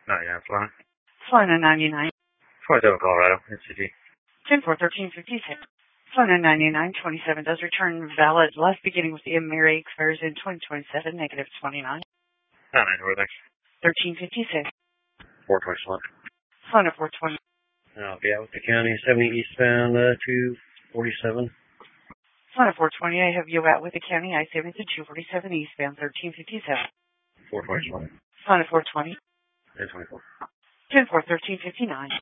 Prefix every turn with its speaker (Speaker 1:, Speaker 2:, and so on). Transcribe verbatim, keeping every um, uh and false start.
Speaker 1: ninety-nine Florida.
Speaker 2: Florida ninety-nine.
Speaker 1: twenty-seven Colorado, N C G.
Speaker 2: ten four thirteen fifty-six. Florida ninety-nine twenty-seven does return valid. Last beginning with the M. Mary expires in twenty twenty-seven, negative twenty-nine.
Speaker 1: ninety-nine North X.
Speaker 2: thirteen fifty-six.
Speaker 1: four twenty-one.
Speaker 2: Florida four twenty.
Speaker 1: I'll be out with the county, seventy eastbound, uh, two forty-seven.
Speaker 2: Florida four twenty, I have you out with the county, I seventy to two forty-seven eastbound, thirteen fifty-seven.
Speaker 1: four twenty-one.
Speaker 2: Florida four twenty.
Speaker 1: ten twenty-four.
Speaker 2: ten four thirteen fifty-nine.